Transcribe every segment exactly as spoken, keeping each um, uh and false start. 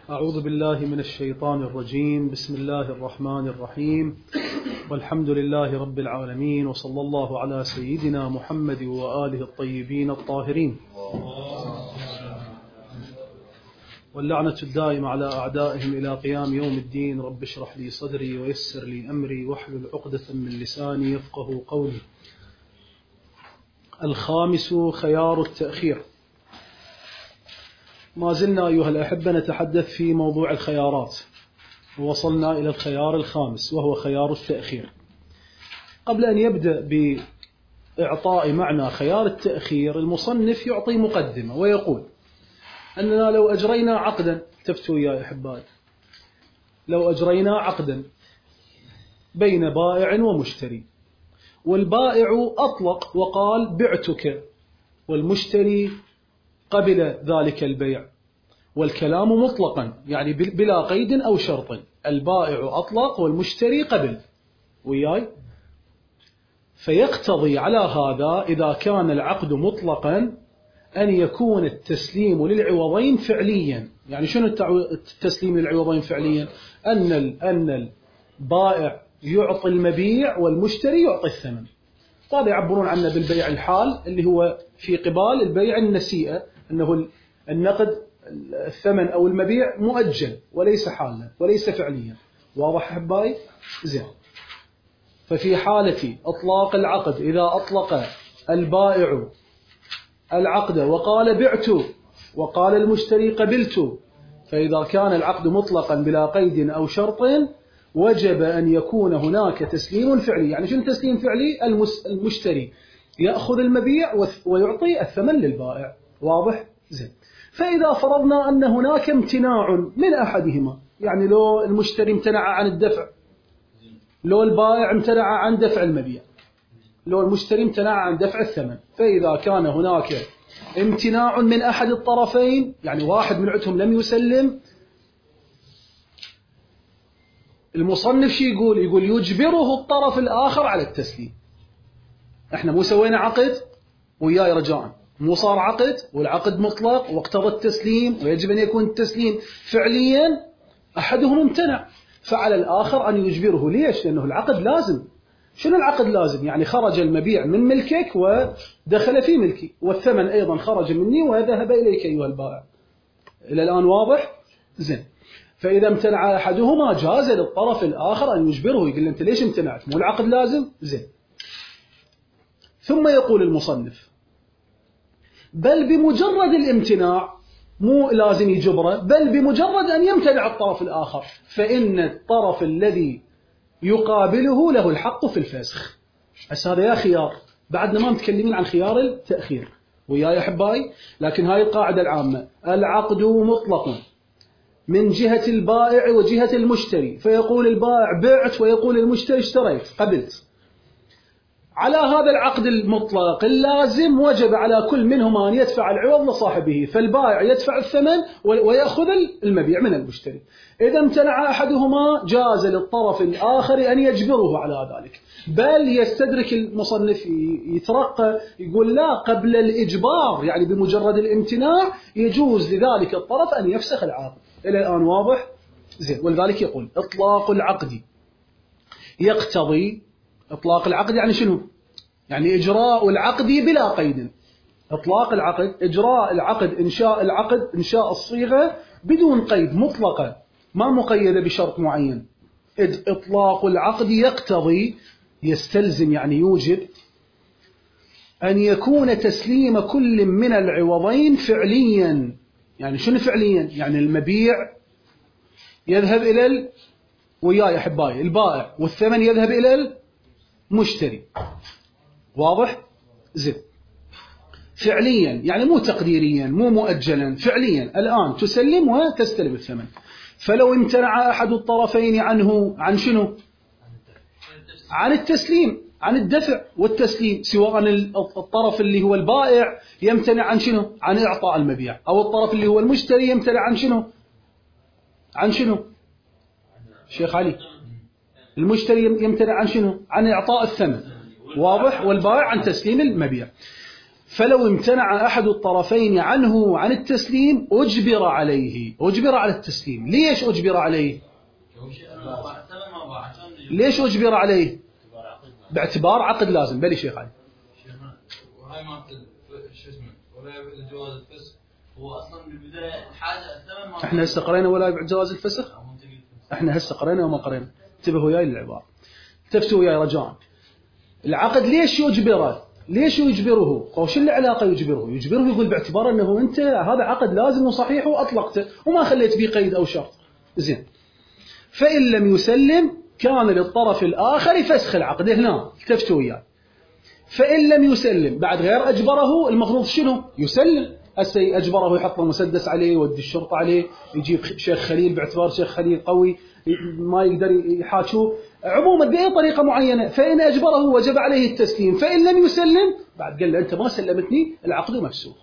أعوذ بالله من الشيطان الرجيم. بسم الله الرحمن الرحيم، والحمد لله رب العالمين، وصلى الله على سيدنا محمد وآله الطيبين الطاهرين، واللعنة الدائمة على أعدائهم إلى قيام يوم الدين. رب اشرح لي صدري ويسر لي أمري واحلل عقدة من لساني يفقه قولي. الخامس خيار التأخير. ما زلنا أيها الأحبة نتحدث في موضوع الخيارات، ووصلنا إلى الخيار الخامس وهو خيار التأخير. قبل أن يبدأ بإعطاء معنى خيار التأخير، المصنف يعطي مقدمة ويقول أننا لو أجرينا عقدا، تفتوا يا أحبائي، لو أجرينا عقدا بين بائع ومشتري، والبائع أطلق وقال بعتك، والمشتري قبل ذلك البيع، والكلام مطلقا يعني بلا قيد أو شرط. البائع أطلق والمشتري قبل وياي، فيقتضي على هذا إذا كان العقد مطلقا أن يكون التسليم للعوضين فعليا. يعني شنو التسليم للعوضين فعليا؟ أن أن البائع يعطي المبيع والمشتري يعطي الثمن. هذا يعبرون عنه بالبيع الحال، اللي هو في قبال البيع النسيئة، أنه النقد الثمن أو المبيع مؤجل وليس حالا وليس فعليا. واضح أحبائي؟ زين. ففي حالة إطلاق العقد، إذا أطلق البائع العقد وقال بعت وقال المشتري قبلت، فإذا كان العقد مطلقا بلا قيد أو شرط وجب أن يكون هناك تسليم فعلي. يعني شنو تسليم فعلي؟ المشتري يأخذ المبيع ويعطي الثمن للبائع. واضح؟ زين. فإذا فرضنا أن هناك امتناع من أحدهما، يعني لو المشتري امتنع عن الدفع، لو البائع امتنع عن دفع المبيع، لو المشتري امتنع عن دفع الثمن، فإذا كان هناك امتناع من أحد الطرفين، يعني واحد من عندهم لم يسلم، المصنف شي يقول؟ يقول يجبره الطرف الآخر على التسليم. احنا مو سوينا عقد وياي رجاء، مو صار عقد والعقد مطلق واقتضى التسليم ويجب أن يكون التسليم فعليا، أحدهم امتنع، فعلى الآخر أن يجبره. ليش؟ لأنه العقد لازم. شنو العقد لازم؟ يعني خرج المبيع من ملكك ودخل في ملكي، والثمن أيضا خرج مني وذهب إليك أيها البائع. إلى الآن واضح؟ زين. فإذا امتنع أحدهما جاز للطرف الآخر أن يجبره، يقول أنت ليش امتنعت؟ مو العقد لازم؟ زين. ثم يقول المصنف بل بمجرد الامتناع، مو لازم يجبره، بل بمجرد أن يمتنع الطرف الآخر، فإن الطرف الذي يقابله له الحق في الفسخ. بس هذا يا خيار، بعدنا ما متكلمين عن خيار التأخير وياي أحبائي، لكن هاي القاعدة العامة: العقد مطلق من جهة البائع وجهة المشتري، فيقول البائع بعت ويقول المشتري اشتريت قبلت. على هذا العقد المطلق اللازم وجب على كل منهما أن يدفع العوض لصاحبه، فالبائع يدفع الثمن ويأخذ المبيع من المشتري. إذا امتنع أحدهما جاز للطرف الآخر أن يجبره على ذلك، بل يستدرك المصنف يترقى يقول لا، قبل الإجبار، يعني بمجرد الامتناع يجوز لذلك الطرف أن يفسخ العقد. إلى الآن واضح؟ زين. ولذلك يقول إطلاق العقد يقتضي، إطلاق العقد يعني شنو؟ يعني إجراء العقد بلا قيد. إطلاق العقد إجراء العقد، إنشاء العقد، إنشاء الصيغة بدون قيد، مطلقة ما مقيدة بشرط معين. إطلاق العقد يقتضي، يستلزم يعني يوجب، أن يكون تسليم كل من العوضين فعليا. يعني شنو فعليا؟ يعني المبيع يذهب إلى ال... وياي أحبائي البائع، والثمن يذهب إلى المشتري. واضح؟ زين. فعليا يعني مو تقديريا، مو مؤجلا، فعليا الآن تسلم وتستلم الثمن. فلو امتنع أحد الطرفين عنه، عن شنو؟ عن التسليم، عن الدفع والتسليم، سواء الطرف اللي هو البائع يمتنع عن شنو؟ عن إعطاء المبيع، أو الطرف اللي هو المشتري يمتنع عن شنو؟ عن شنو؟ شيخ علي، المشتري يمتنع عن شنو؟ عن إعطاء الثمن. واضح؟ والبائع عن تسليم المبيع. فلو امتنع أحد الطرفين عنه عن التسليم أجبر عليه، أجبر على التسليم. ليش أجبر عليه؟ ليش أجبر عليه؟ باعتبار عقد لازم. بلي شيخ علي. وهاي ما شو اسمه ولا يبعد جواز الفسخ، هو اصلا بالبدايه الحاجه الثمن ما احنا هسه قرينا ولا يبعد جواز الفسخ؟ احنا هسه قرينا وما قرينا. انتبهوا وياي للعباره، التفتوا وياي رجاء. العقد ليش يجبره؟ ليش يجبره؟ او شو العلاقه يجبره؟ يجبره يقول باعتبار انه انت هذا عقد لازم وصحيح واطلقته وما خليت فيه قيد او شرط. زين. فان لم يسلم كان للطرف الاخر فسخ العقد. هنا التفتوا وياي. فإن لم يسلم بعد غير أجبره، المفروض شنو؟ يسلم. هسه أجبره يحط مسدس عليه، يودي الشرطة عليه، يجيب شيخ خليل باعتبار شيخ خليل قوي ما يقدر يحاكوه عموما بأي طريقة معينة. فإن أجبره وجب عليه التسليم. فإن لم يسلم بعد قال له أنت ما سلمتني، العقد مفسوخ.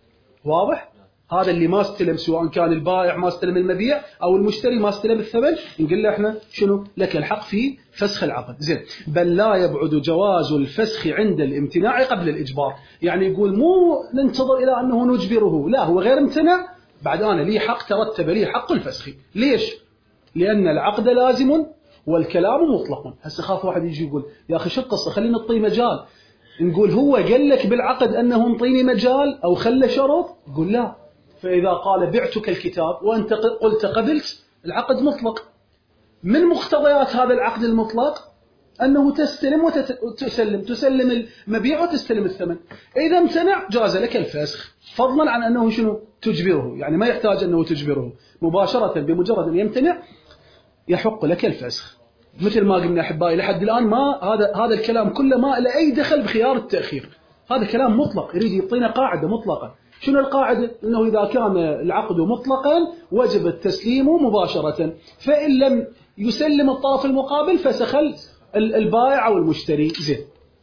واضح؟ هذا اللي ما استلم، سواء كان البائع ما استلم المبيع أو المشتري ما استلم الثمن، نقول له احنا شنو؟ لك الحق في فسخ العقد. زين. بل لا يبعد جواز الفسخ عند الامتناع قبل الإجبار. يعني يقول مو ننتظر إلى أنه نجبره، لا، هو غير امتنع بعد أنا لي حق، ترتب لي حق الفسخ. ليش؟ لأن العقد لازم والكلام مطلق. هسه خاف واحد يجي يقول يا أخي شو القصة، خلينا نعطيه مجال. نقول هو قال لك بالعقد أنه انطيني مجال أو خلى شرط؟ يقول لا. فإذا قال بعتك الكتاب وأنت قلت قبلت، العقد مطلق. من مقتضيات هذا العقد المطلق أنه تستلم وتسلم، تسلم المبيع وتستلم الثمن. إذا امتنع جاز لك الفسخ، فضلا عن أنه شنو؟ تجبره. يعني ما يحتاج أنه تجبره مباشرة، بمجرد أن يمتنع يحق لك الفسخ. مثل ما قلنا أحبائي لحد الآن ما هذا هذا الكلام كله ما له أي دخل بخيار التأخير. هذا كلام مطلق، يريد يعطينا قاعدة مطلقة. شنو القاعدة؟ أنه إذا كان العقد مطلقا وجب التسليم مباشرة، فإن لم يسلم الطرف المقابل فسخ البائع أو المشتري. زين.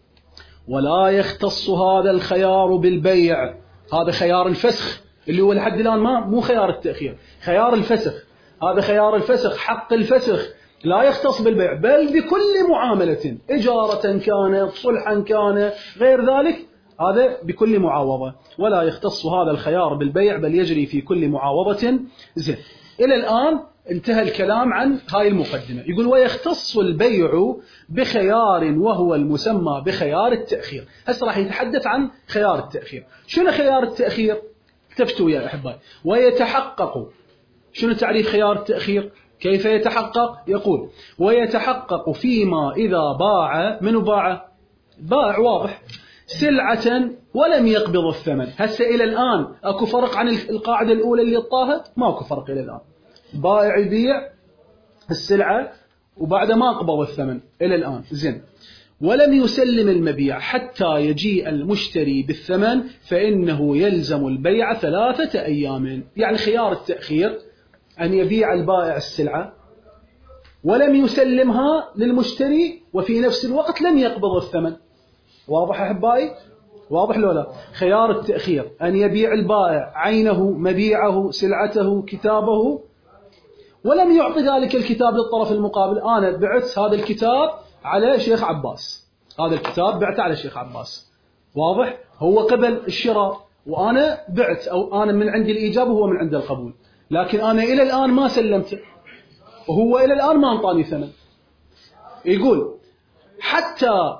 ولا يختص هذا الخيار بالبيع، هذا خيار الفسخ اللي هو لحد الآن ما مو خيار التأخير، خيار الفسخ. هذا خيار الفسخ، حق الفسخ لا يختص بالبيع، بل بكل معاملة، إجارة كانت، صلحا كان، غير ذلك، هذا بكل معاوضة. ولا يختص هذا الخيار بالبيع بل يجري في كل معاوضة. زين. إلى الآن انتهى الكلام عن هاي المقدمة. يقول ويختص البيع بخيار وهو المسمى بخيار التأخير. هسه راح يتحدث عن خيار التأخير. شنو خيار التأخير؟ اكتفتوا يا أحبائي. ويتحقق. شنو تعريف خيار التأخير؟ كيف يتحقق؟ يقول ويتحقق فيما إذا باع، من باع؟ باع واضح، سلعة ولم يقبض الثمن. هسه إلى الآن أكو فرق عن القاعدة الأولى اللي طاهت؟ ما أكو فرق إلى الآن. بائع يبيع السلعة وبعد ما قبض الثمن إلى الآن. زين. ولم يسلم المبيع حتى يجيء المشتري بالثمن فإنه يلزم البيع ثلاثة أيام. يعني خيار التأخير أن يبيع البائع السلعة ولم يسلمها للمشتري وفي نفس الوقت لم يقبض الثمن. واضح أحبائي؟ واضح لو لا؟ خيار التأخير أن يبيع البائع عينه، مبيعه، سلعته، كتابه، ولم يعطي ذلك الكتاب للطرف المقابل. أنا بعت هذا الكتاب على شيخ عباس، هذا الكتاب بعته على شيخ عباس. واضح؟ هو قبل الشراء وأنا بعت، أو أنا من عندي الإيجاب وهو من عند القبول، لكن أنا إلى الآن ما سلمته وهو إلى الآن ما أنطاني ثمن. يقول حتى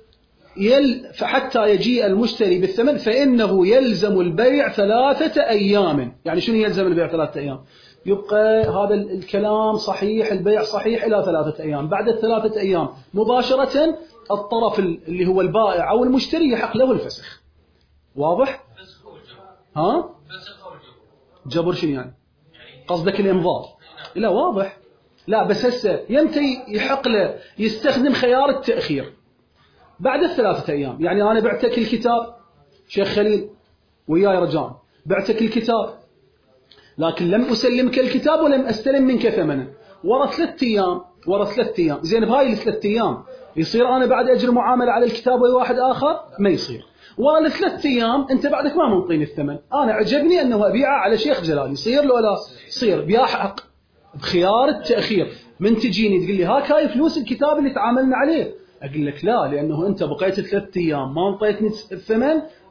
يل فحتى يجيء المشتري بالثمن فإنه يلزم البيع ثلاثة أيام. يعني شنو يلزم البيع ثلاثة أيام؟ يبقى هذا الكلام صحيح، البيع صحيح إلى ثلاثة أيام. بعد الثلاثة أيام مباشرة الطرف اللي هو البائع أو المشتري يحق له الفسخ. واضح؟ ها؟ جبر شنو يعني؟ قصدك الإمضاء؟ لا واضح. لا بس هسه يمتى يحق له يستخدم خيار التأخير؟ بعد الثلاثة أيام. يعني أنا بعتك الكتاب شيخ خليل وياي رجان، بعتك الكتاب لكن لم أسلمك الكتاب ولم أستلم منك ثمنه، ورا ثلاثة أيام، ورا ثلاثة أيام. زين بهاي الثلاثة أيام يصير أنا بعد أجر معاملة على الكتاب ويا واحد آخر؟ ما يصير. ورا ثلاثة أيام أنت بعدك ما منطيني الثمن، أنا عجبني أنه أبيعه على شيخ جلال، يصير لو لا؟ يصير. بيحق بخيار التأخير. من تجيني تقول لي هاك هاي فلوس الكتاب اللي تعاملنا عليه، أقول لك لا، لأنه أنت بقيت ثلاثة أيام ما انطيتني الثمن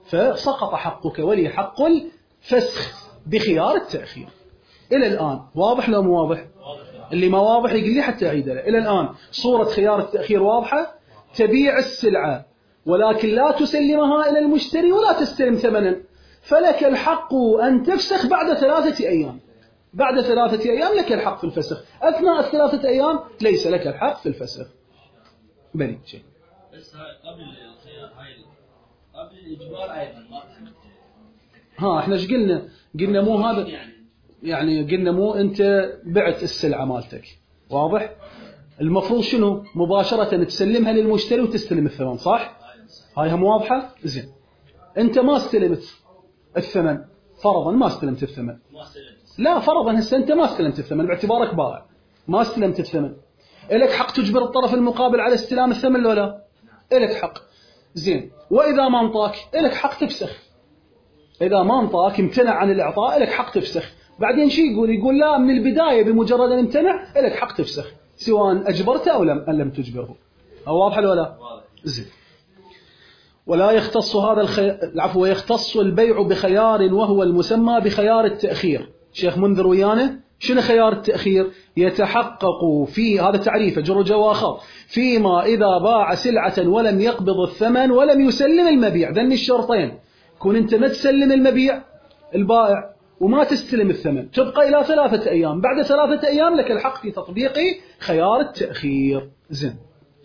فسقط حقك ولي حق الفسخ بخيار التأخير. إلى الآن واضح لو مو واضح؟ اللي ما واضح يقول لي حتى أعيد له. إلى الآن صورة خيار التأخير واضحة. تبيع السلعة ولكن لا تسلمها إلى المشتري ولا تستلم ثمنا، فلك الحق أن تفسخ بعد ثلاثة أيام. بعد ثلاثة أيام لك الحق في الفسخ، أثناء الثلاثة أيام ليس لك الحق في الفسخ. بني شيء بس قبل الخيار هاي قبل الإجبار أيضا ما ها احنا ايش قلنا؟ قلنا مو هذا يعني قلنا مو انت بعت السلعة مالتك واضح؟ المفروض شنو؟ مباشرة تسلمها للمشتري وتستلم الثمن، صح؟ هاي هم واضحة؟ زين. انت ما استلمت الثمن، فرضا ما استلمت الثمن. لا فرضا هسه انت ما استلمت الثمن باعتبارك بائع، ما استلمت الثمن. إلك حق تجبر الطرف المقابل على استلام الثمن ولا لا؟ إلك حق. زين. وإذا ما انطاك إلك حق تفسخ. إذا ما انطاك امتنع عن الإعطاء إلك حق تفسخ. بعدين شي يقول؟ يقول لا من البداية بمجرد أن امتنع إلك حق تفسخ سواء أجبرته أو لم أن لم تجبره. أو واضح ولا؟ زين. ولا يختص هذا الخي... العفو ويختص البيع بخيار وهو المسمى بخيار التأخير. شيخ منذر ويانا شنو خيار التأخير؟ يتحقق في هذا تعريفه جر جواخر فيما إذا باع سلعة ولم يقبض الثمن ولم يسلم المبيع. ذن الشرطين، كون أنت ما تسلم المبيع البائع وما تستلم الثمن تبقى إلى ثلاثة أيام. بعد ثلاثة أيام لك الحق في تطبيق خيار التأخير. زين.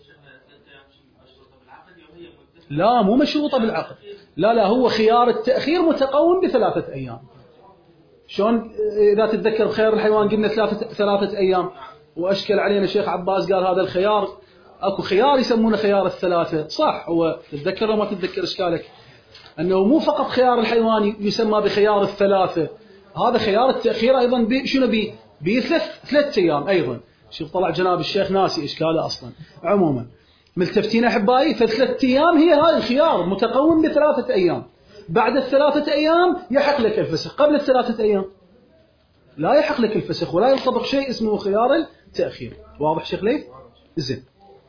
لا مو مشروطة بالعقد، لا لا هو خيار التأخير متقوم بثلاثة أيام. شلون إذا تتذكر بخيار الحيوان قلنا ثلاثة, ثلاثة أيام، وأشكل علينا الشيخ عباس قال هذا الخيار أكو خيار يسمونه خيار الثلاثة، صح؟ هو تتذكر لو ما تتذكر إشكالك أنه مو فقط خيار الحيوان يسمى بخيار الثلاثة، هذا خيار التأخير أيضا بي شنو بي بثلاث ثلاث أيام أيضا. شوف طلع جناب الشيخ ناسي إشكاله أصلا. عموما ملتفتين أحبائي، فثلاث أيام هي هذا الخيار متقوم بثلاثة أيام. بعد الثلاثة أيام يحق لك الفسخ، قبل الثلاثة أيام لا يحق لك الفسخ ولا ينطبق شيء اسمه خيار التأخير. واضح شيخ ليه؟ زين.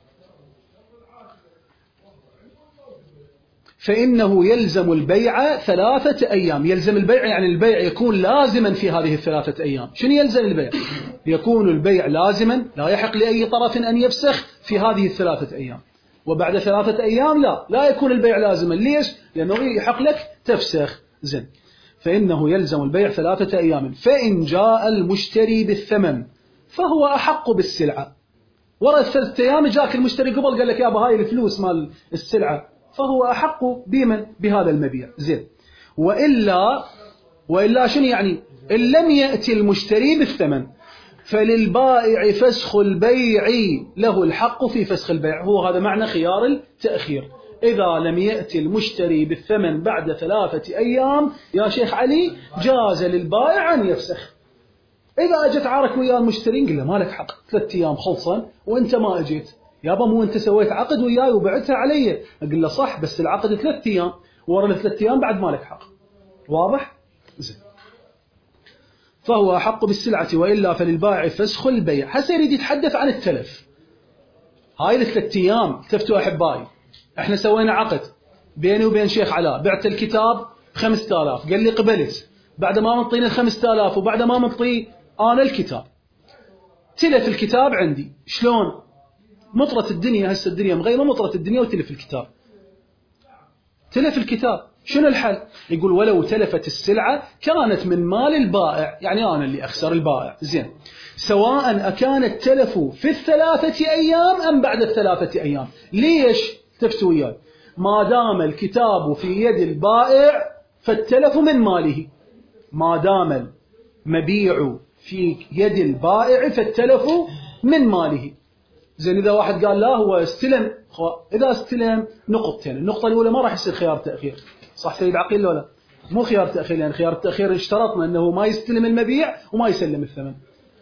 فإنه يلزم البيع ثلاثة أيام. يلزم البيع يعني البيع يكون لازما في هذه الثلاثة أيام. شنو يلزم البيع؟ يكون البيع لازما، لا يحق لأي طرف أن يفسخ في هذه الثلاثة أيام. وبعد ثلاثة أيام لا لا يكون البيع لازما. ليش؟ لأنه يحق لك تفسخ. زين. فإنه يلزم البيع ثلاثة أيام. فإن جاء المشتري بالثمن فهو أحق بالسلعة. وراء الثلاثة أيام جاك المشتري قبل قال لك يا أبا هاي الفلوس مال السلعة، فهو أحق بمن؟ بهذا المبيع. زين. وإلا وإلا شنو يعني؟ إن لم يأتي المشتري بالثمن فللبائع فسخ البيع، له الحق في فسخ البيع. هو هذا معنى خيار التأخير. إذا لم يأتي المشتري بالثمن بعد ثلاثة أيام يا شيخ علي جاز للبائع أن يفسخ. إذا أجت عارك ويا المشتري قل له ما لك حق، ثلاثة أيام خلصا وأنت ما أجيت، يابا مو أنت سويت عقد وياي وبعتها علي؟ أقول له صح بس العقد ثلاثة أيام، ورا ثلاثة أيام بعد ما لك حق. واضح؟ زين. فهو أحق بالسلعة وإلا فللبائع فسخ البيع. هسه يريد يتحدث عن التلف. هاي الثلاثة أيام تفتوا أحبائي، احنا سوينا عقد بيني وبين شيخ علاء، بعت الكتاب بخمسة آلاف، قال لي قبلت، بعد ما منطيني الخمسة آلاف وبعد ما منطي أنا الكتاب تلف الكتاب عندي. شلون؟ مطرة الدنيا، هسه الدنيا مغيمة، مطرة الدنيا وتلف الكتاب. تلف الكتاب شنو الحل؟ يقول ولو تلفت السلعة كانت من مال البائع، يعني أنا اللي أخسر البائع. زين. سواء أكان التلف في الثلاثة أيام أم بعد الثلاثة أيام. ليش؟ تفتوا وياي. ما دام الكتاب في يد البائع فالتلف من ماله. ما دام المبيع في يد البائع فالتلف من ماله. زين. إذا واحد قال لا هو استلم، إذا استلم نقطتين، النقطة الأولى ما راح يصير خيار تأخير، صح سيد عقيل ولا؟ مو خيار تأخير، لأن يعني خيار التأخير اشترطنا أنه ما يستلم المبيع وما يسلم الثمن.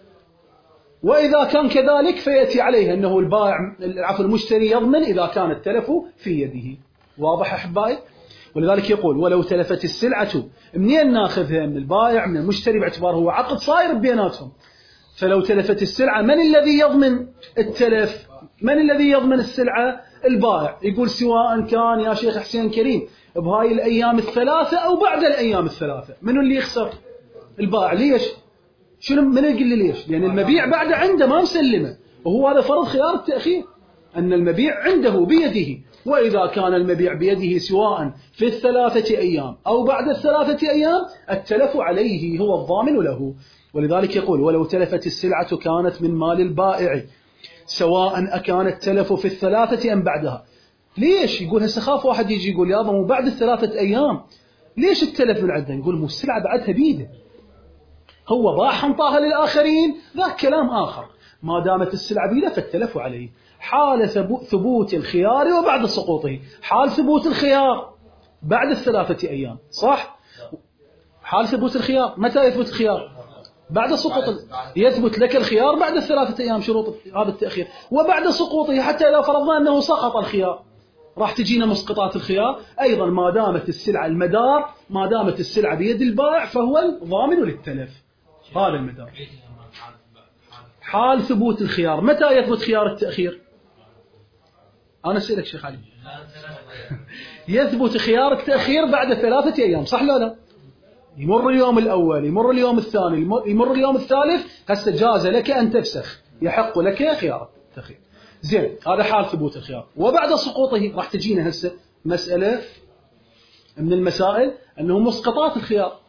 وإذا كان كذلك فيأتي عليه أنه البائع العفو المشتري يضمن إذا كان التلف في يده. واضح أحبائي؟ ولذلك يقول ولو تلفت السلعة، منين ناخذها؟ من البائع من المشتري، باعتبار هو عقد صاير بيناتهم. فلو تلفت السلعة من الذي يضمن التلف؟ من الذي يضمن السلعة؟ البائع يقول سواء كان يا شيخ حسين كريم بهاي الأيام الثلاثة أو بعد الأيام الثلاثة، منو اللي يخسر؟ البائع. ليش؟ شنو من يقول لي ليش؟ لأن المبيع بعد عنده ما مسلمه، وهو هذا فرض خيار التأخير، أن المبيع عنده بيده، وإذا كان المبيع بيده سواء في الثلاثة أيام أو بعد الثلاثة أيام التلف عليه، هو الضامن له. ولذلك يقول ولو تلفت السلعة كانت من مال البائع سواء أكان التلف في الثلاثة أم بعدها. ليش؟ يقول هسه خاف واحد يجي يقول يابا مو بعد الثلاثة أيام ليش التلف من عنده؟ نقول مو السلعة بعدها بيده، هو باعها انطاها للآخرين، ذاك كلام آخر. ما دامت السلعة بيده فالتلف عليه. حال ثبوت الخيار وبعد سقوطه. حال ثبوت الخيار بعد الثلاثة أيام، صح؟ حال ثبوت الخيار متى يثبت الخيار؟ بعد سقوط. يثبت لك الخيار بعد الثلاثة أيام، شروط هذا التأخير. وبعد سقوطه حتى لو فرضنا أنه سقط الخيار راح تجينا مسقطات الخيار أيضا. ما دامت السلعة المدار، ما دامت السلعة بيد البائع فهو الضامن للتلف. هذا المدار. حال ثبوت الخيار متى يثبت خيار التأخير؟ أنا أسألك شيخ علي. يثبت خيار التأخير بعد ثلاثة أيام، صح لا لا؟ يمر اليوم الأول، يمر اليوم الثاني، يمر اليوم الثالث، هسه جاز لك أن تفسخ، يحق لك خيار التأخير. زين، هذا حال ثبوت الخيار. وبعد سقوطه راح تجينا هسه مسألة من المسائل أنه مسقطات الخيار.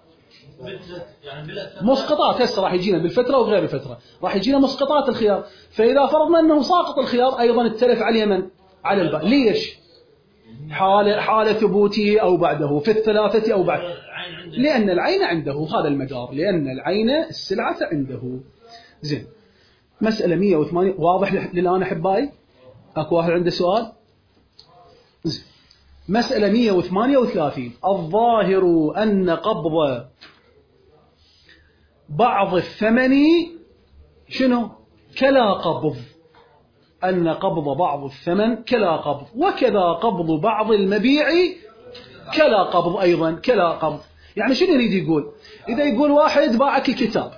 مسقطات هسه راح يجينا بالفترة وغير الفترة، راح يجينا مسقطات الخيار. فإذا فرضنا أنه ساقط الخيار أيضا التلف على من؟ على البائع. ليش؟ حال حال ثبوته أو بعده، في الثلاثة أو بعد، لأن العين عنده، هذا المدار، لأن العين السلعة عنده. زين، مسألة مئة وثمانية واضح للآن أحبائي؟ أكو واحد عنده سؤال؟ زين، مسألة مئة وثمانية وثلاثين. الظاهر أن قبض بعض الثمن شنو؟ كلا قبض. أن قبض بعض الثمن كلا قبض، وكذا قبض بعض المبيع كلا قبض أيضا. كلا قبض يعني شنو يريد يقول؟ إذا يقول واحد باعك الكتاب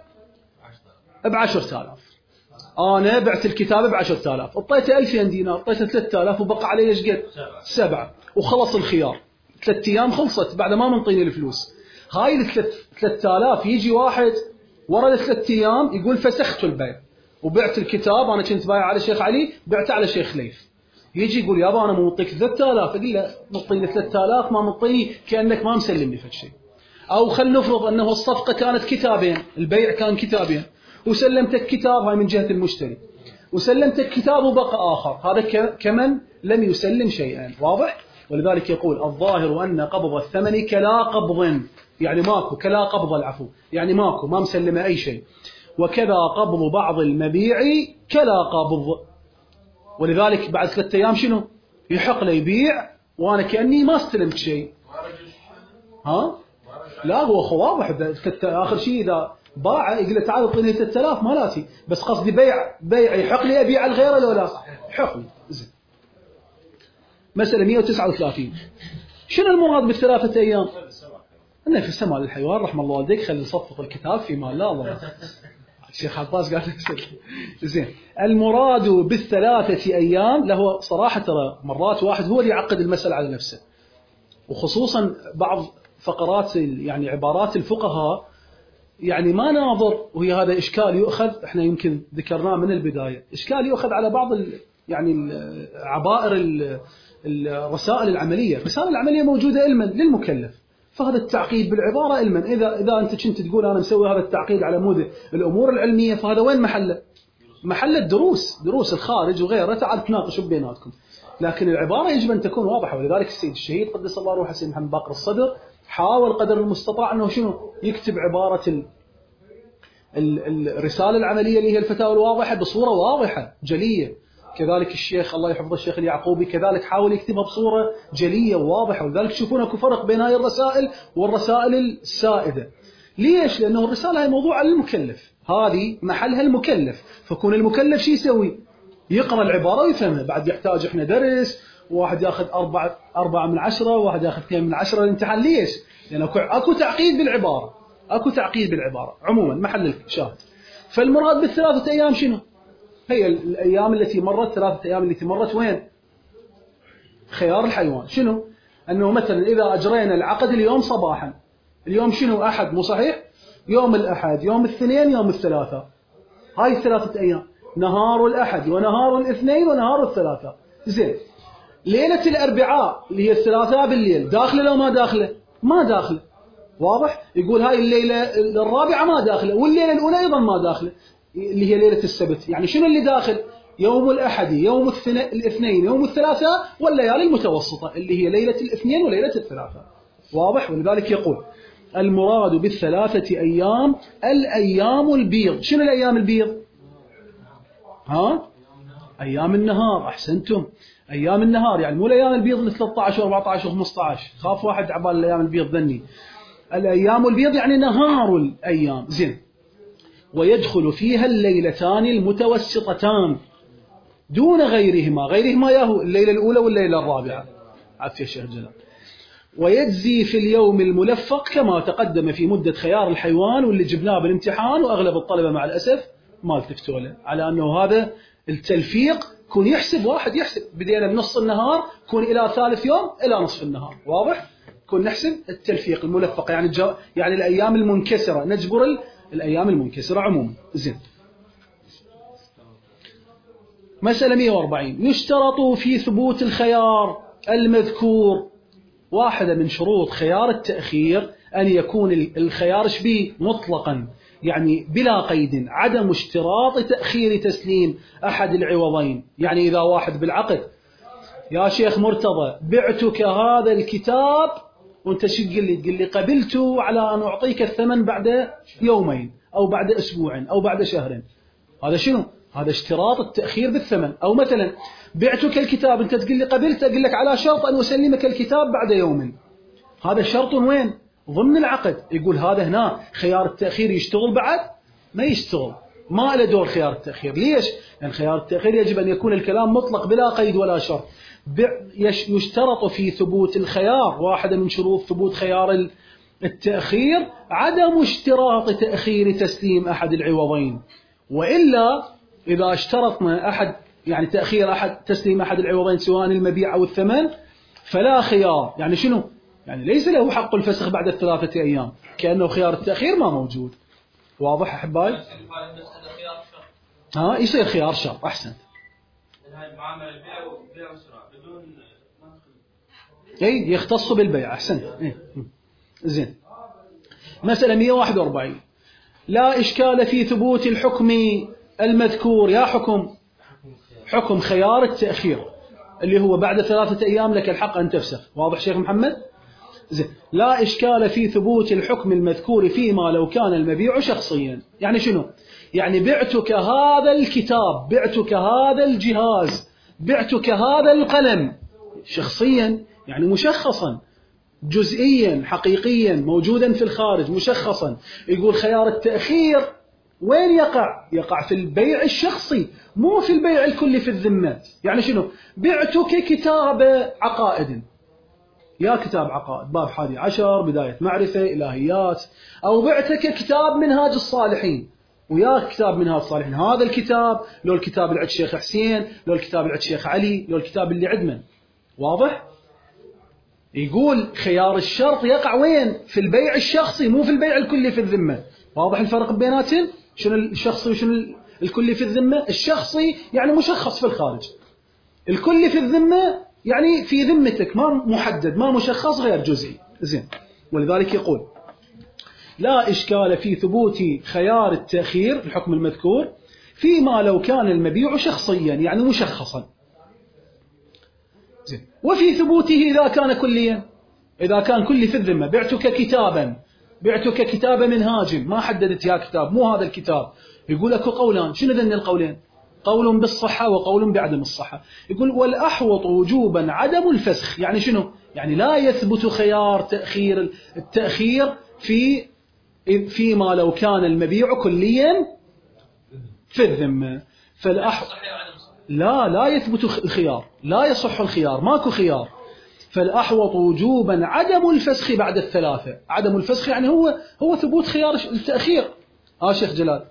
بعشرة آلاف، أنا بعت الكتاب بعشرة آلاف، اعطيته ألفين دينار، اعطيته ثلاثة آلاف، وبقى علي إيش قد؟ سبعة، وخلص الخيار. ثلاثة أيام خلصت بعد ما منطيني الفلوس. هاي الثلاثة آلاف يجي واحد ورا الثلاثة أيام يقول فسخت البيع وبعت الكتاب، أنا كنت بايع على شيخ علي بعته على شيخ خليف. يجي يقول يابا أنا مو مطيك ثلاثة آلاف، أقول له مطيني ثلاثة آلاف، ما مطيني كأنك ما مسلمني في شيء. أو خل نفرض أنه الصفقة كانت كتابين، البيع كان كتابين، وسلمتك كتاب هاي من جهة المشتري، وسلمتك كتاب وبقى آخر، هذا كمن لم يسلم شيئا. واضح؟ ولذلك يقول الظاهر أن قبض الثمن كلا قبض، يعني ماكو، كلا قبض العفو، يعني ماكو، ما مسلم أي شيء. وكذا قبض بعض المبيع كلا قبض. ولذلك بعد ثلاثة أيام شنو؟ يحق لي يبيع وأنا كأني ما استلمت شيء. ها؟ لا هو واضح، آخر شيء إذا باع يقول له تعال اعطيني ثلاثة آلاف مالاتي، بس قصدي بيع بيع يحق لي أبيع الغير ولا لا؟ يحق لي. زين. مسألة مئة وتسعة وثلاثين. شنو المراد بالثلاثة أيام؟ أنه في سماء الحيوان رحم الله والديك، خلي نصفق الكتاب في مال لا الله. الشيخ عباس قال زين. المراد بالثلاثة أيام له صراحة، ترى مرات واحد هو اللي يعقد المسألة على نفسه، وخصوصا بعض فقرات يعني عبارات الفقهاء يعني ما ناظر، وهي هذا إشكال يؤخذ، احنا يمكن ذكرناه من البداية، إشكال يؤخذ على بعض ال يعني العبائر الرسائل العملية. الرسائل العملية موجودة علما للمكلف، فهذا التعقيد بالعبارة علما. إذا إذا أنت كنت تقول أنا مسوي هذا التعقيد على مود الأمور العلمية، فهذا وين محله؟ محل الدروس، دروس الخارج وغيرها، تعال تناقشوا بيناتكم. لكن العبارة يجب أن تكون واضحة. ولذلك السيد الشهيد قدس الله روحه السيد محمد باقر الصدر حاول قدر المستطاع أنه شنو يكتب عبارة ال ال الرسالة العملية اللي هي الفتاوى الواضحة بصورة واضحة جلية. كذلك الشيخ الله يحفظه الشيخ اليعقوبي كذلك حاول يكتبها بصورة جلية وواضحة. ولذلك تشوفون اكو فرق بين هاي الرسائل والرسائل السائدة. ليش؟ لأنه الرسالة هي موضوع المكلف، هذه محلها المكلف، فكون المكلف شي يسوي؟ يقرأ العبارة ويفهمها. بعد يحتاج احنا درس، واحد ياخذ أربعة أربعة من عشرة، واحد ياخذ اثنين من عشرة الامتحان. ليش؟ لأنه اكو تعقيد بالعبارة، اكو تعقيد بالعبارة عموما محل الشاهد. فالمراد بالثلاثة أيام شنو؟ هي الأيام التي مرت، ثلاثة أيام التي مرت وين؟ خيار الحيوان شنو؟ أنه مثلا إذا أجرينا العقد اليوم صباحا، اليوم شنو أحد مو صحيح؟ يوم الأحد، يوم الاثنين، يوم الثلاثاء، هاي الثلاثة أيام، نهار الأحد ونهار الاثنين ونهار الثلاثاء. زين، ليلة الأربعاء اللي هي الثلاثاء بالليل داخلة لو ما داخلة؟ ما داخلة. واضح؟ يقول هاي الليلة الرابعة ما داخلة، والليلة الأولى أيضا ما داخلة اللي هي ليلة السبت. يعني شنو اللي داخل؟ يوم الأحد، يوم الاثنين، يوم الثلاثاء، والليالي المتوسطة اللي هي ليلة الاثنين وليلة الثلاثاء. واضح؟ ولذلك يقول المراد بالثلاثة أيام الأيام البيض. شنو الأيام البيض؟ ها؟ أيام النهار. أحسنتم، أيام النهار، يعني مو الأيام البيض من ثلاثة عشر وأربعة عشر وخمسة عشر، خاف واحد عبال الأيام البيض ذني. الأيام البيض يعني نهار الأيام. زين، ويدخل فيها الليلتان المتوسطتان دون غيرهما. غيرهما ياهو الليلة الأولى والليلة الرابعة. عافية الشيخ جلال. ويجزي في اليوم الملفق كما تقدم في مدة خيار الحيوان، واللي جبناه بالامتحان وأغلب الطلبة مع الأسف ما التفتوا له، على أنه هذا التلفيق كون يحسب واحد يحسب بدينا بنص النهار كون إلى ثالث يوم إلى نصف النهار. واضح؟ كون نحسب التلفيق الملفق يعني الجو... يعني الأيام المنكسرة، نجبر ال... الأيام المنكسرة عموما. زين، مسألة مئة وأربعين. يشترط في ثبوت الخيار المذكور واحدة من شروط خيار التأخير أن يكون الخيار شبيه مطلقا، يعني بلا قيد، عدم اشتراط تأخير تسليم أحد العوضين. يعني إذا واحد بالعقد يا شيخ مرتضى بعتك هذا الكتاب وانت شو تقول لي؟ تقول لي قبلته على أن أعطيك الثمن بعد يومين أو بعد أسبوع أو بعد شهر. هذا شنو؟ هذا اشتراط التأخير بالثمن. أو مثلا بعتك الكتاب أنت تقول لي قبلت، أقول لك على شرط أن أسلمك الكتاب بعد يوم. هذا الشرط وين؟ ضمن العقد. يقول هذا هنا خيار التأخير يشتغل بعد؟ ما يشتغل، ما له دور خيار التأخير. ليش؟ لأن يعني خيار التأخير يجب أن يكون الكلام مطلق بلا قيد ولا شرط. يشترط في ثبوت الخيار واحدة من شروط ثبوت خيار التأخير عدم اشتراط تأخير تسليم أحد العوضين. وإلا إذا اشترطنا أحد يعني تأخير أحد تسليم أحد العوضين سواء المبيع أو الثمن فلا خيار. يعني شنو؟ يعني ليس له حق الفسخ بعد الثلاثة أيام، كأنه خيار التأخير ما موجود. واضح أحبائي؟ ها يصير خيار شر. أحسن. هاي معاملة البيع وبيع وشراء بدون أي يختص بالبيع. أحسن. إيه. زين، مسألة مئة وواحد وأربعين. لا إشكال في ثبوت الحكم المذكور. يا حكم حكم خيار التأخير اللي هو بعد ثلاثة أيام لك الحق أن تفسخ. واضح شيخ محمد؟ زين، لا إشكال في ثبوت الحكم المذكور فيما لو كان المبيع شخصيا. يعني شنو؟ يعني بعتك هذا الكتاب، بعتك هذا الجهاز، بعتك هذا القلم شخصيا، يعني مشخصا جزئيا حقيقيا موجودا في الخارج مشخصا. يقول خيار التأخير وين يقع؟ يقع في البيع الشخصي مو في البيع الكلي في الذمات. يعني شنو؟ بعتك كتاب عقائد، يا كتاب عقائد باب حادي عشر بداية معرفة إلهيات، أو بعتك كتاب منهاج الصالحين ويا كتاب منهاج الصالحين. هذا الكتاب لو الكتاب اللي عند الشيخ حسين، لو الكتاب اللي عند الشيخ علي، لو الكتاب اللي عند من. واضح؟ يقول خيار الشرط يقع وين؟ في البيع الشخصي مو في البيع الكلي في الذمة. واضح الفرق بيناتهم؟ شنو الشخصي وشنو الكلي في الذمة؟ الشخصي يعني مشخص في الخارج، الكلي في الذمة يعني في ذمتك ما محدد ما مشخص غير جزئي. زين، ولذلك يقول لا إشكال في ثبوت خيار التأخير الحكم المذكور فيما لو كان المبيع شخصيا يعني مشخصا. زين، وفي ثبوته إذا كان كليا، إذا كان كلي في الذمة. بعتك كتابا، بعتك كتاب منهاج، ما حددت يا كتاب مو هذا الكتاب. يقول لك قولان. شنو ذن القولين؟ قول بالصحة وقول بعدم الصحة. يقول والأحوط وجوبا عدم الفسخ. يعني شنو؟ يعني لا يثبت خيار تأخير التأخير في فيما لو كان المبيع كليا في الذمة. فالأحوط لا لا يثبت الخيار، لا يصح الخيار، ماكو خيار. فالأحوط وجوبا عدم الفسخ بعد الثلاثة. عدم الفسخ يعني هو هو ثبوت خيار التأخير. آه شيخ جلال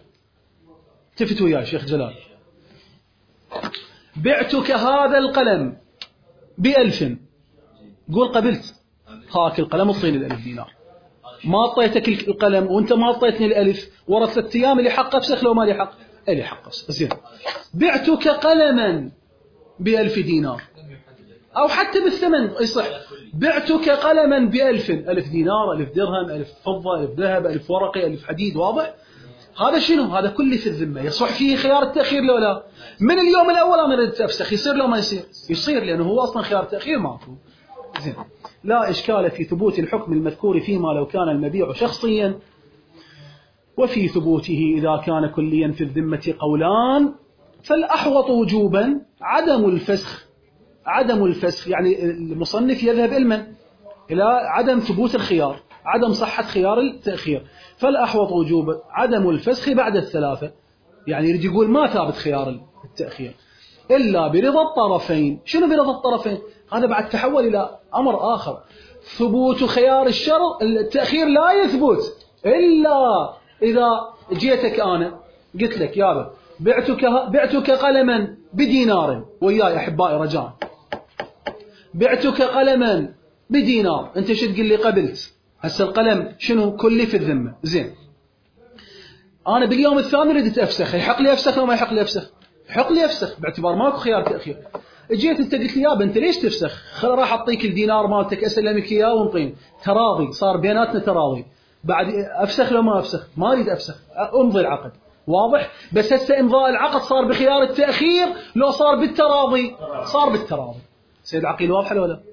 تفتوا يا شيخ جلال. بعتك هذا القلم بألف، قول قبلت، هاك القلم اعطيني الألف دينار. ما اعطيتك القلم وانت ما اعطيتني الألف، ورا ثلاث ايام اللي حق افسخ لو ما لي حق؟ اللي حق افسخ. زين، بعتك قلما بألف دينار أو حتى بالثمن يصح. بعتك قلما بألف، ألف دينار، ألف درهم، ألف فضة، ألف ذهب، ألف ورقي، ألف حديد، واضح؟ هذا شنو؟ هذا كله في الذمة، يصح فيه خيار التأخير لو لا؟ من اليوم الأول أنا أريد أفسخ، يصير لو ما يصير؟ يصير، لأنه هو أصلا خيار التأخير ماكو. زين، لا إشكال في ثبوت الحكم المذكور فيما لو كان المبيع شخصيا، وفي ثبوته إذا كان كليا في الذمة قولان، فالأحوط وجوبا عدم الفسخ. عدم الفسخ يعني المصنف يذهب إلمن إلى عدم ثبوت الخيار، عدم صحة خيار التأخير. فالأحوط وجوبا عدم الفسخ بعد الثلاثة، يعني يريد يقول ما ثابت خيار التأخير إلا برضا الطرفين. شنو برضا الطرفين؟ هذا بعد تحول إلى أمر آخر. ثبوت خيار الشرط التأخير لا يثبت إلا إذا جيتك أنا قلت لك يابا بعتك بعتك قلما بدينار، وياي أحبائي رجاء، بعتك قلما بدينار، أنت شو تقول لي؟ قبلت. هسه القلم شنو؟ كلي في الذمة. زين، أنا باليوم الثاني ردت أفسخ، يحق لي أفسخ أو ما يحق لي أفسخ؟ يحق لي أفسخ باعتبار ماكو خيار تأخير. جيت أنت قلت لي يابا أنت ليش تفسخ؟ خل راح أعطيك الدينار مالتك أسلمك إياه ونطين تراضي، صار بيناتنا تراضي، بعد أفسخ لو ما أفسخ؟ ما أريد أفسخ، أمضي العقد، واضح؟ بس هسه إمضاء العقد صار بخيار التأخير لو صار بالتراضي؟ صار بالتراضي. سيد العقيل واضحة ولا لا؟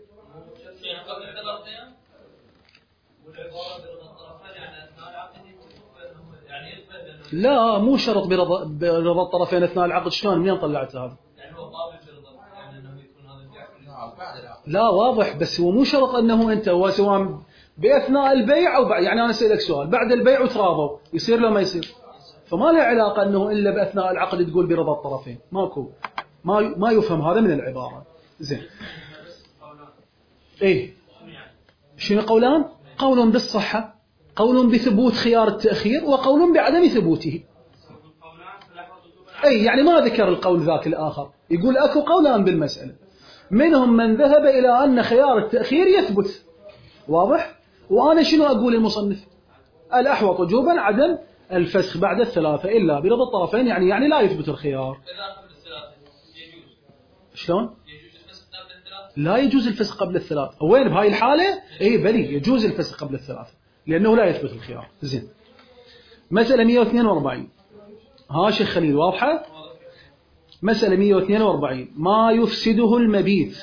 لا مو شرط برضا برضا الطرفين اثناء العقد. شلون؟ منين طلعت هذا؟ يعني هو قابل برضا يعني انه يكون هذا البيع. لا واضح، بس هو مو شرط انه انت هو سواء باثناء البيع او بعد. يعني انا اسالك سؤال، بعد البيع وتراضوا يصير لو ما يصير؟ فما له علاقه انه الا باثناء العقد تقول برضا الطرفين، ماكو، ما ما يفهم هذا من العباره. زين، ايه شنو قولان؟ قول بالصحه، قول بثبوت خيار التأخير، وقول بعدم ثبوته. أي يعني ما ذكر القول ذاك الآخر، يقول أكو قولان بالمسألة، منهم من ذهب إلى أن خيار التأخير يثبت، واضح؟ وأنا شنو أقول المصنف؟ الأحوط وجوبا عدم الفسخ بعد الثلاثة إلا برضا الطرفين، يعني يعني لا يثبت الخيار. شلون؟ لا يجوز الفسخ قبل الثلاث. وين بهاي الحالة؟ اي بلي يجوز الفسخ قبل الثلاث لأنه لا يثبت الخيار. زين، مسألة مئة واثنين وأربعين، ها شيخ خليل واضحة؟ مسألة مئة واثنين وأربعين، ما يفسده المبيت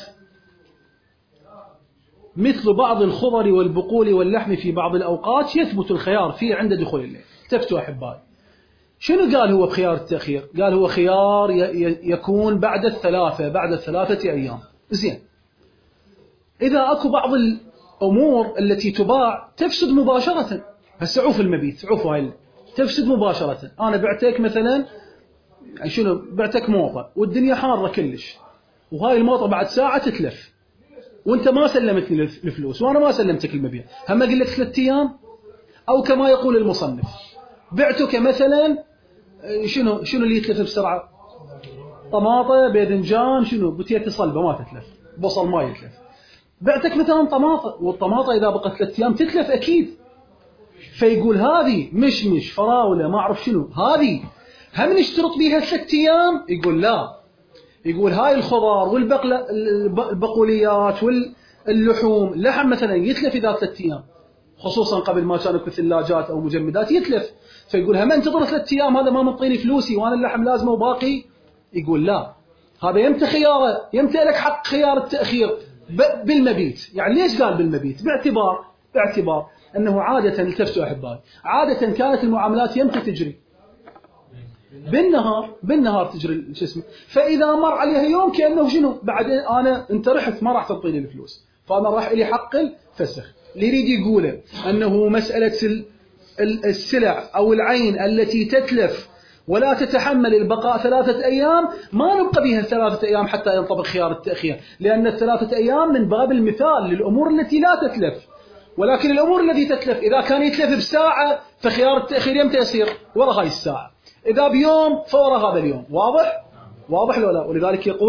مثل بعض الخضر والبقول واللحم في بعض الأوقات يثبت الخيار فيه عند دخول الليل. تفتوا أحبائي، شنو قال هو بخيار التأخير؟ قال هو خيار يكون بعد الثلاثة، بعد الثلاثة أيام. زين، إذا أكو بعض الأمور التي تباع تفسد مباشرة، هسه عوف المبيت، عوف هاي تفسد مباشرة. أنا بعتك مثلا شنو؟ بعتك موطة والدنيا حارة كلش، وهاي الموطة بعد ساعة تتلف، وانت ما سلمتني الفلوس وانا ما سلمتك المبيع، هم اقول لك ثلاث ايام؟ او كما يقول المصنف بعتك مثلا شنو شنو اللي يتلف بسرعه؟ طماطه، باذنجان، شنو بتيت صلبه ما تتلف، بصل ما يتلف. بعتك مثلا طماطه، والطماطه اذا بقت ثلاث ايام تتلف اكيد. فيقول هذه مشمش فراوله ما اعرف شنو، هذه هم نشترط بيها ثلاث ايام؟ يقول لا، يقول هاي الخضار والبقوليات واللحوم، اللحم مثلا يتلف إذا ثلاث أيام، خصوصا قبل ما كانوا كثلاجات أو مجمدات يتلف. فيقول هم انتظر ثلاث أيام، هذا ما مطيني فلوسي وأنا اللحم لازمه وباقي. يقول لا، هذا يمتى خياره، يمتى لك حق خيار التأخير بالمبيت. يعني ليش قال بالمبيت؟ باعتبار باعتبار أنه عادة التفتوا أحبائي، عادة كانت المعاملات يمتى تجري؟ بالنهار، بالنهار تجري شو اسمه. فإذا مر عليها يوم كأنه شنو؟ بعدين أنا أنت رحت ما راح تعطيني الفلوس، فأنا راح إلي حق الفسخ. اللي يريد يقوله أنه مسألة السلع أو العين التي تتلف ولا تتحمل البقاء ثلاثة أيام، ما نبقى بها ثلاثة أيام حتى ينطبق خيار التأخير، لأن الثلاثة أيام من باب المثال للأمور التي لا تتلف. ولكن الأمور التي تتلف إذا كان يتلف بساعة فخيار التأخير يمتى يصير؟ وراء هاي الساعة. إذا بيوم فورا هذا اليوم. واضح؟ واضح لو لا؟ ولذلك يقول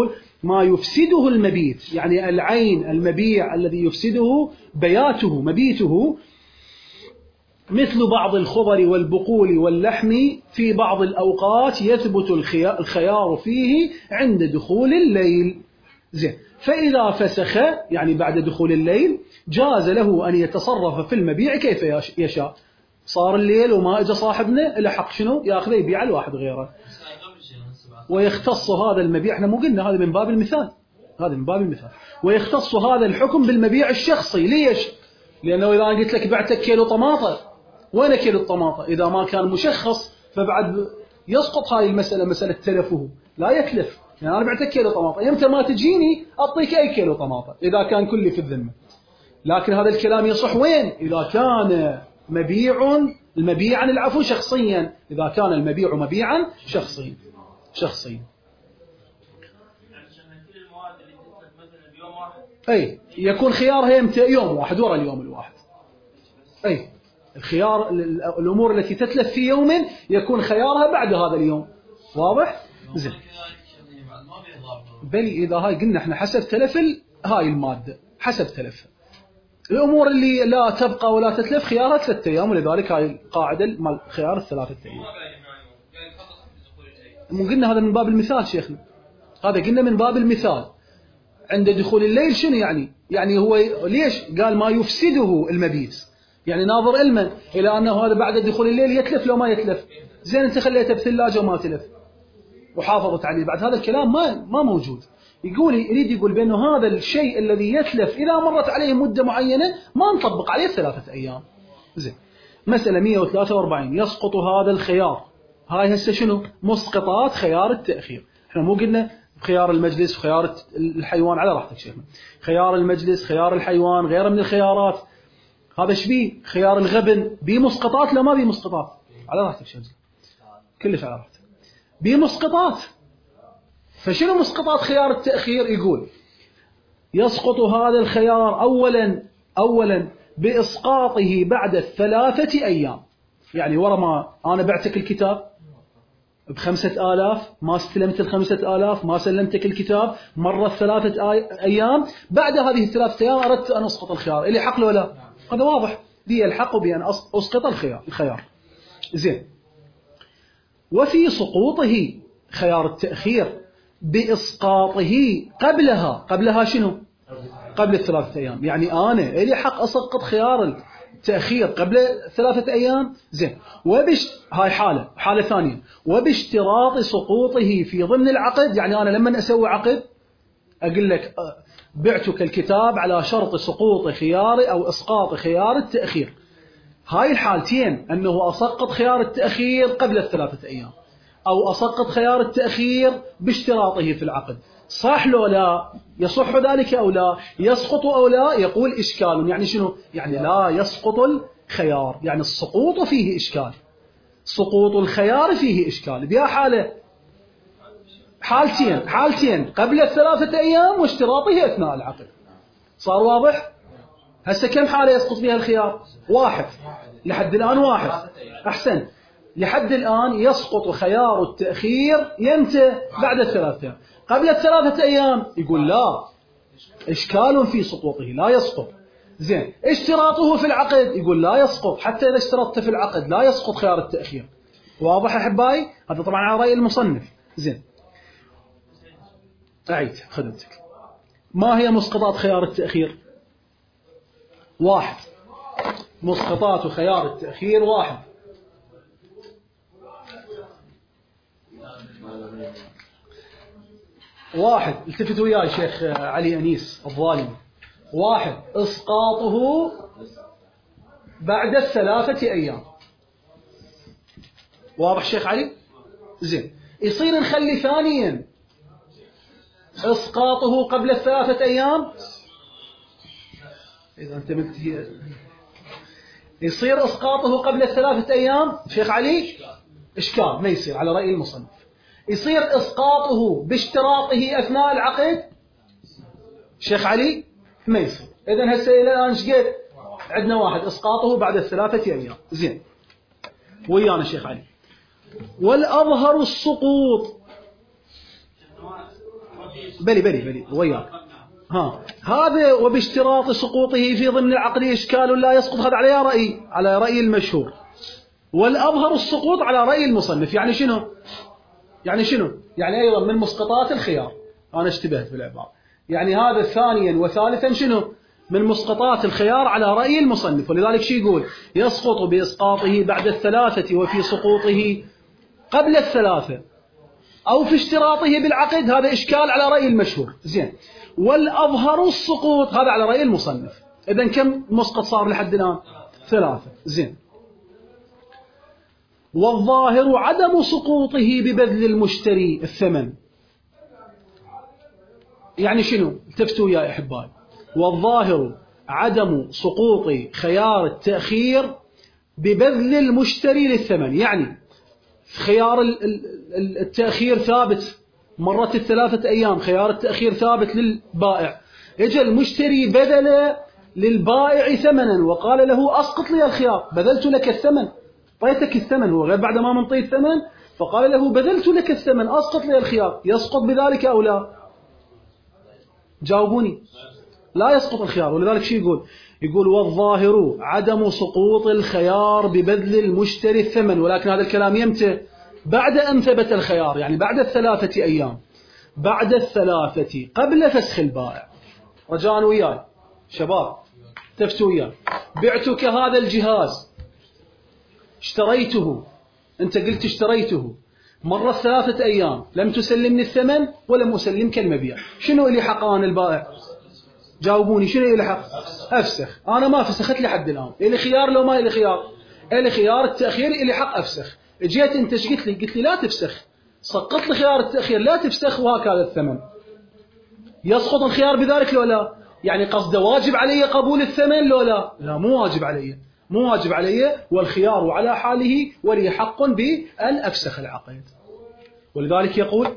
ما يفسده المبيت، يعني العين المبيع الذي يفسده بياته مبيته، مثل بعض الخضر والبقول واللحم في بعض الأوقات يثبت الخيار فيه عند دخول الليل. زين. فإذا فسخ يعني بعد دخول الليل جاز له أن يتصرف في المبيع كيف يشاء. صار الليل وما اجى صاحبنا إلى حق شنو ياخذه يبيع الواحد غيره، ويختص هذا المبيع. احنا مو قلنا هذا من باب المثال، هذا من باب المثال. ويختص هذا الحكم بالمبيع الشخصي. ليش؟ لأنه إذا قلت لك بعتك كيلو طماطة، وين كيلو الطماطة؟ إذا ما كان مشخص فبعد يسقط هاي المسألة، مسألة تلفه لا يتلف. يعني أنا بعتك كيلو طماطة، يمتى ما تجيني أعطيك أي كيلو طماطة إذا كان كلي في الذمة. لكن هذا الكلام يصح وين؟ إذا كان مبيع المبيعا العفو شخصيا، إذا كان المبيع مبيعا شخصيا شخصيا. أي يكون خيارها يمتى؟ يوم واحد وراء اليوم الواحد. أي الخيار الأمور التي تتلف في يوم يكون خيارها بعد هذا اليوم. واضح؟ زين. بل إذا هاي قلنا احنا حسب تلف هاي المادة، حسب تلف الأمور اللي لا تبقى ولا تتلف خيارها ثلاثة أيام، ولذلك هاي القاعدة مال خيار الثلاثة أيام. مو قلنا هذا من باب المثال شيخنا، هذا قلنا من باب المثال. عند دخول الليل شنو يعني؟ يعني هو ليش قال ما يفسده المبيت؟ يعني ناظر علما إلى أنه هذا بعد دخول الليل يتلف لو ما يتلف. زين أنت خليته بثلاجة وما تلف وحافظت عليه، بعد هذا الكلام ما ما موجود. يقول يريد يقول بأنه هذا الشيء الذي يتلف إذا مرت عليه مدة معينة ما نطبق عليه ثلاثة أيام. زين. مسألة مئة وثلاثة وأربعين يسقط هذا الخيار. هاي هسه شنو؟ مسقطات خيار التأخير. احنا مو قلنا خيار المجلس وخيار الحيوان على راحتك شيخنا، خيار المجلس خيار الحيوان غيره من الخيارات. هذا شبيه خيار الغبن بمسقطات لا ما بمسقطات؟ على راحتك شيخنا، كلش على راحتك بمسقطات. فشنو مسقطات خيار التأخير؟ يقول يسقط هذا الخيار أولا أولا بإسقاطه بعد الثلاثة أيام. يعني ورا ما أنا بعتك الكتاب بخمسة آلاف، ما استلمت الخمسة آلاف، ما سلمتك الكتاب، مرة ثلاثة أيام، بعد هذه الثلاثة أيام أردت أن أسقط الخيار. إلي حق ولا؟ هذا واضح، لي الحق بأن أسقط الخيار الخيار. زين. وفي سقوطه خيار التأخير بإسقاطه قبلها. قبلها شنو؟ قبل الثلاثة أيام. يعني أنا إلي حق أسقط خيار التأخير قبل ثلاثة أيام. زين. وبش هاي حالة حالة ثانية، وباشتراط سقوطه في ضمن العقد. يعني أنا لما أسوي عقد أقول لك بعتك الكتاب على شرط سقوط خيار أو إسقاط خيار التأخير. هاي الحالتين أنه أسقط خيار التأخير قبل الثلاثة أيام أو أسقط خيار التأخير باشتراطه في العقد، صح لو لا؟ يصح ذلك أو لا؟ يسقط أو لا؟ يقول إشكال. يعني شنو؟ يعني لا يسقط الخيار، يعني السقوط فيه إشكال، سقوط الخيار فيه إشكال. بها حالة حالتين حالتين قبل الثلاثة أيام واشتراطه أثناء العقد. صار واضح؟ هسه كم حالة يسقط فيها الخيار؟ واحد لحد الآن، واحد. أحسن. لحد الآن يسقط خيار التأخير يمتى؟ بعد الثلاثة أيام. قبل الثلاثة أيام يقول لا، إشكال في سقوطه لا يسقط. زين. اشتراطه في العقد يقول لا يسقط، حتى إذا اشترطت في العقد لا يسقط خيار التأخير. واضح أحبائي؟ هذا طبعا على رأي المصنف. زين. أعيد خدمتك. ما هي مسقطات خيار التأخير؟ واحد. مسقطات خيار التأخير واحد. واحد. التفتوا وياي شيخ علي أنيس الظالم. واحد. إسقاطه بعد الثلاثة أيام. واضح شيخ علي؟ زين. يصير نخلي ثانيا إسقاطه قبل الثلاثة أيام. إذا أنت متي يصير إسقاطه قبل الثلاثة أيام شيخ علي إشكال، ما يصير على رأي المصنف. يصير إسقاطه باشتراطه أثناء العقد شيخ علي ما يصير. إذن هسه إلى الآن شقيت عندنا واحد إسقاطه بعد الثلاثة أيام. زين ويانا شيخ علي. والأظهر السقوط. بلي بلي بلي وياك. ها هذا وباشتراط سقوطه في ضمن العقد إشكال لا يسقط، هذا على رأي على رأي المشهور، والأظهر السقوط على رأي المصنف. يعني شنو؟ يعني شنو؟ يعني أيضا من مسقطات الخيار. أنا اشتبهت بالعبارة. يعني هذا ثانيا وثالثا شنو؟ من مسقطات الخيار على رأي المصنف. ولذلك شو يقول؟ يسقط بإسقاطه بعد الثلاثة وفي سقوطه قبل الثلاثة أو في اشتراطه بالعقد، هذا إشكال على رأي المشهور. زين. والأظهر السقوط هذا على رأي المصنف. إذن كم مسقط صار لحد الآن؟ ثلاثة. زين. والظاهر عدم سقوطه ببذل المشتري الثمن. يعني شنو؟ التفتوا يا أحبائي. والظاهر عدم سقوط خيار التأخير ببذل المشتري للثمن. يعني خيار التأخير ثابت، مرت الثلاثة أيام خيار التأخير ثابت للبائع، يجي المشتري بذل للبائع ثمنا وقال له أسقط لي الخيار، بذلت لك الثمن، طيتك الثمن، هو غير بعد ما منطي الثمن، فقال له بذلت لك الثمن أسقط لي الخيار، يسقط بذلك أو لا؟ جاوبوني. لا يسقط الخيار. ولذلك شو يقول؟ يقول والظاهر عدم سقوط الخيار ببذل المشتري الثمن. ولكن هذا الكلام يمتى؟ بعد أن ثبت الخيار، يعني بعد الثلاثة أيام، بعد الثلاثة قبل فسخ البائع. رجاء وياي شباب تفتوا وياي. بعتك هذا الجهاز، اشتريته، أنت قلت اشتريته، مرت ثلاثة أيام لم تسلمني الثمن ولم أسلمك المبيع، شنو اللي حق أنا البائع؟ جاوبوني شنو اللي حق؟ أفسخ. أنا ما فسخت لحد الآن، إلي خيار لو ما إلي خيار؟ إلي خيار التأخير، إلي حق أفسخ. جيت أنت ايش قلت لي؟ قلت لي لا تفسخ، سقط لي خيار التأخير لا تفسخ وهكذا الثمن. يسقط الخيار بذلك لو لا؟ يعني قصده واجب علي قبول الثمن لو لا؟ لا مو واجب علي، مو واجب علي، والخيار على حاله ولي حق بأن أفسخ العقد. ولذلك يقول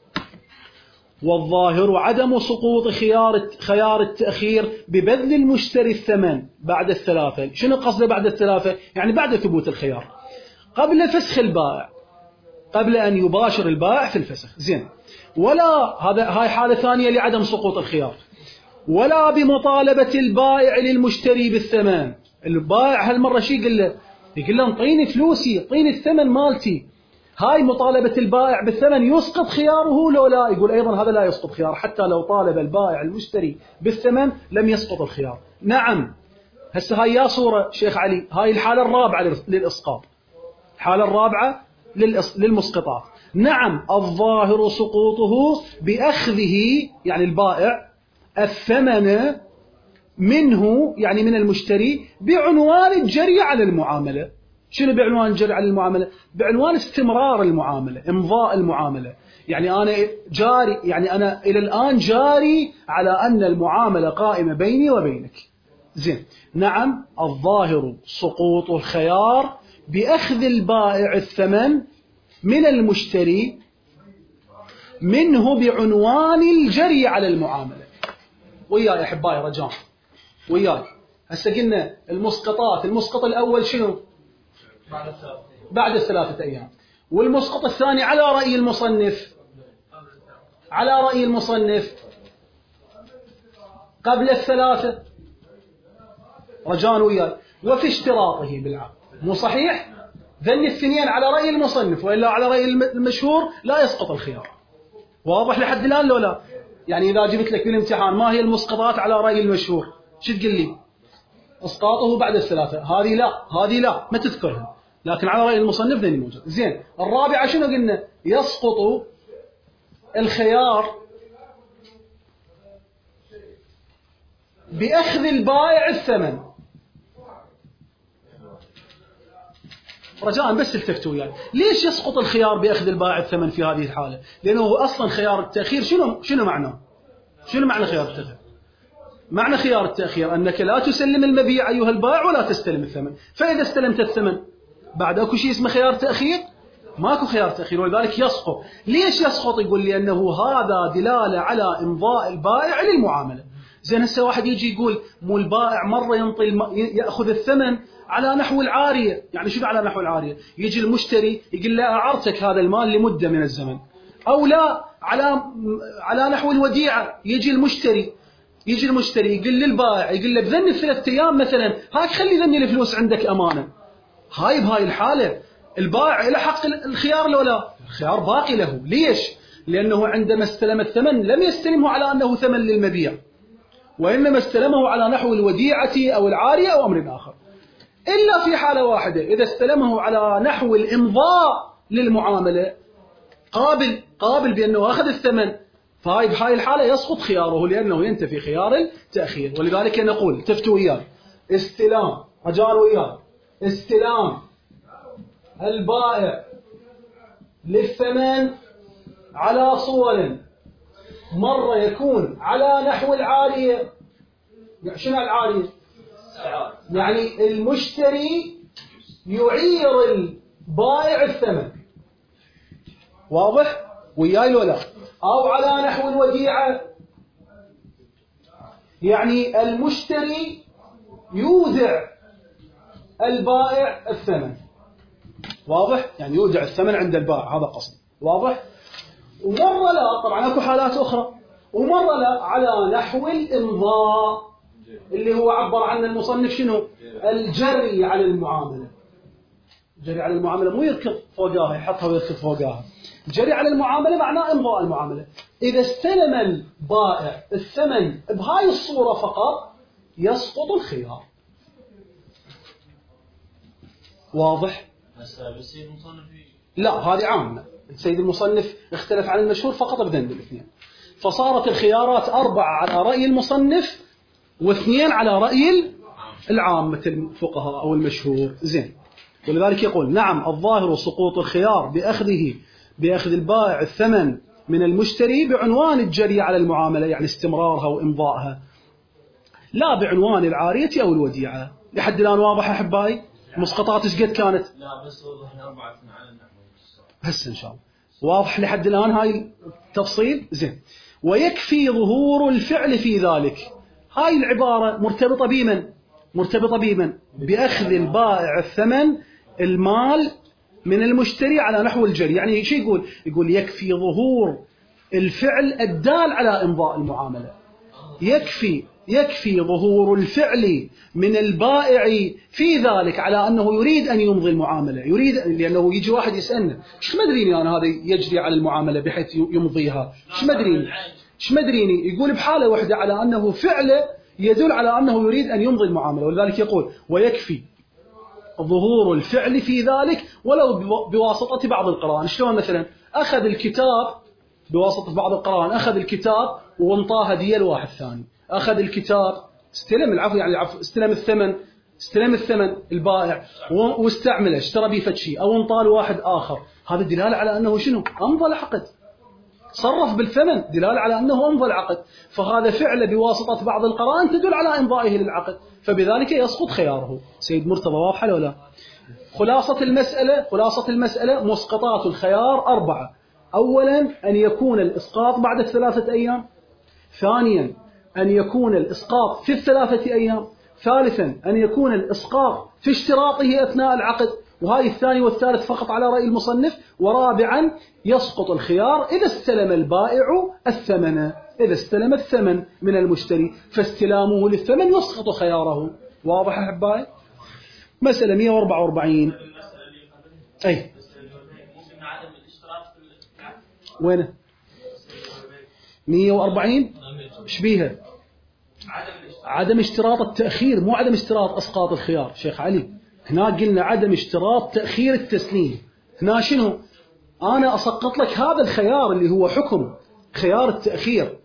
والظاهر عدم سقوط خيار خيار التأخير ببذل المشتري الثمن بعد الثلاثة. شنو قصده بعد الثلاثة؟ يعني بعد ثبوت الخيار، قبل فسخ البائع، قبل أن يباشر البائع في الفسخ. زين. ولا هذا هاي حالة ثانية لعدم سقوط الخيار. ولا بمطالبة البائع للمشتري بالثمن. البائع هالمرة شي يقول له؟ يقول له انطيني فلوسي، انطيني الثمن مالتي. هاي مطالبة البائع بالثمن يسقط خياره لو لا؟ يقول أيضا هذا لا يسقط خيار، حتى لو طالب البائع المشتري بالثمن لم يسقط الخيار. نعم. هسه هاي يا صورة شيخ علي، هاي الحالة الرابعة للإسقاط، الحالة الرابعة للمسقطات. نعم الظاهر سقوطه بأخذه، يعني البائع، الثمن منه، يعني من المشتري، بعنوان الجري على المعاملة. شنو بعنوان الجري على المعاملة؟ بعنوان استمرار المعاملة، إمضاء المعاملة. يعني أنا جاري، يعني أنا إلى الآن جاري على أن المعاملة قائمة بيني وبينك. زين. نعم الظاهر سقوط الخيار بأخذ البائع الثمن من المشتري منه بعنوان الجري على المعاملة. وياي أحبائي رجاء وياي. هسه قلنا المسقطات، المسقط الأول شنو؟ بعد الثلاثة أيام. والمسقط الثاني على رأي المصنف، على رأي المصنف قبل الثلاثة. رجاء وياي. وفي اشتراطه بالعقد. مو صحيح؟ ذن الاثنين على رأي المصنف، وإلا على رأي المشهور لا يسقط الخيار. واضح لحد الآن لو لا؟ يعني إذا جبت لك بالامتحان ما هي المسقطات على رأي المشهور، شو تقول لي؟ اسقاطه بعد الثلاثة. هذه لا، هذه لا، ما تذكرها، لكن على رأي المصنف ذني موجود. زين. الرابعة شنو قلنا؟ يسقط الخيار بأخذ البائع الثمن. رجاء بس التفتوا وياي. يعني. ليش يسقط الخيار بأخذ البائع الثمن في هذه الحالة؟ لأنه هو أصلا خيار التأخير شنو شنو معناه؟ شنو معنى خيار التأخير؟ معنى خيار التأخير أنك لا تسلم المبيع أيها البائع ولا تستلم الثمن. فإذا استلمت الثمن بعد أكو شيء اسمه خيار تأخير؟ ماكو خيار تأخير، ولذلك يسقط. ليش يسقط؟ يقول لي أنه هذا دلالة على إمضاء البائع للمعاملة. زين. هسه واحد يجي يقول مو البائع مرة ينطي الم... يأخذ الثمن على نحو العارية. يعني شنو على نحو العارية؟ يجي المشتري يقول له أعرتك هذا المال لمدة من الزمن، أو لا على على نحو الوديعة. يجي المشتري يجي المشتري يقول للبائع، يقول له بذني الثلاث أيام مثلا، هاك خلي ذني الفلوس عندك أمانة. هاي بهاي الحالة البائع له حق الخيار لو لا؟ الخيار باقي له. ليش؟ لأنه عندما استلم الثمن لم يستلمه على أنه ثمن للمبيع، وإنما استلمه على نحو الوديعة أو العارية أو أمر آخر، إلا في حالة واحدة، إذا استلمه على نحو الإمضاء للمعاملة قابل قابل بأنه أخذ الثمن، فهاي بهاي الحالة يسقط خياره لأنه ينتفي خيار التأخير. ولذلك نقول تفتوا وياه استلام رجال وياه استلام البائع للثمن على صور، مرة يكون على نحو العارية. شنو العارية؟ يعني المشتري يعير البائع الثمن، واضح وياي ولا؟ أو على نحو الوديعة، يعني المشتري يودع البائع الثمن، واضح؟ يعني يودع الثمن عند البائع، هذا قصد، واضح؟ ومرة لا، طبعا اكو حالات أخرى، ومرة لا على نحو الإمضاء اللي هو عبر عنه المصنف شنو؟ الجري على المعاملة. جري على المعاملة مو يركض فوقاها يحطها ويركض فوقاها، جري على المعاملة معناه إمضاء المعاملة. إذا استلم البائع الثمن بهاي الصورة فقط يسقط الخيار، واضح؟ لا هذه عامة. السيد المصنف اختلف عن المشهور فقط بذنب الاثنين، فصارت الخيارات أربعة على رأي المصنف واثنين على رأي العامة الفقهاء أو المشهور. زين، ولذلك يقول نعم الظاهر سقوط الخيار بأخذه بأخذ البائع الثمن من المشتري بعنوان الجري على المعاملة، يعني استمرارها وإمضائها، لا بعنوان العارية أو الوديعة. لحد الآن واضح أحبائي؟ مسقطات ايش قد كانت؟ لا بس وضحنا أربعة على النحو هسه إن شاء الله واضح لحد الآن هاي التفصيل. زين، ويكفي ظهور الفعل في ذلك. هاي العبارة مرتبطة بمن؟ مرتبطة بمن؟ بأخذ البائع الثمن المال من المشتري على نحو الجري. يعني شو يقول؟ يقول يكفي ظهور الفعل الدال على إمضاء المعاملة. يكفي يكفي ظهور الفعل من البائع في ذلك على أنه يريد أن يمضي المعاملة، يريد، لأنه يجي واحد يسألنا ايش مدريني أنا هذا يجري على المعاملة بحيث يمضيها، ايش مدريني ايش مدريني يقول بحالة واحدة على أنه فعله يدل على أنه يريد أن يمضي المعاملة. ولذلك يقول ويكفي ظهور الفعل في ذلك ولو بواسطة بعض القرائن. شلون مثلا؟ أخذ الكتاب بواسطة بعض القرائن، أخذ الكتاب وانطاه هدية لواحد ثاني، أخذ الكتاب استلم العفو يعني العفو استلم الثمن استلم الثمن البائع واستعمله اشترى به فد شيء أو انطاه لواحد آخر، هذا دلالة على أنه شنو؟ أمضى العقد، صرف بالثمن، دلالة على أنه أمضى العقد، فهذا فعل بواسطة بعض القرائن تدل على إمضائه للعقد، فبذلك يسقط خياره. سيد مرتضى واضحة ولا لا؟ خلاصة المسألة خلاصة المسألة مسقطات الخيار أربعة. أولا أن يكون الإسقاط بعد الثلاثة أيام، ثانيا أن يكون الإسقاط في الثلاثة أيام، ثالثا أن يكون الإسقاط في اشتراطه أثناء العقد، وهذه الثاني والثالث فقط على رأي المصنف، ورابعا يسقط الخيار إذا استلم البائع الثمن، إذا استلم الثمن من المشتري فاستلامه للثمن يسقط خياره. واضح أحبائي؟ مسألة مئة وأربعة وأربعين. أي وين مئة وأربعين ايش بيها؟ عدم اشتراط التأخير، مو عدم اشتراط اسقاط الخيار شيخ علي. هنا قلنا عدم اشتراط تأخير التسليم. هنا شنو؟ انا اسقط لك هذا الخيار اللي هو حكم خيار التأخير.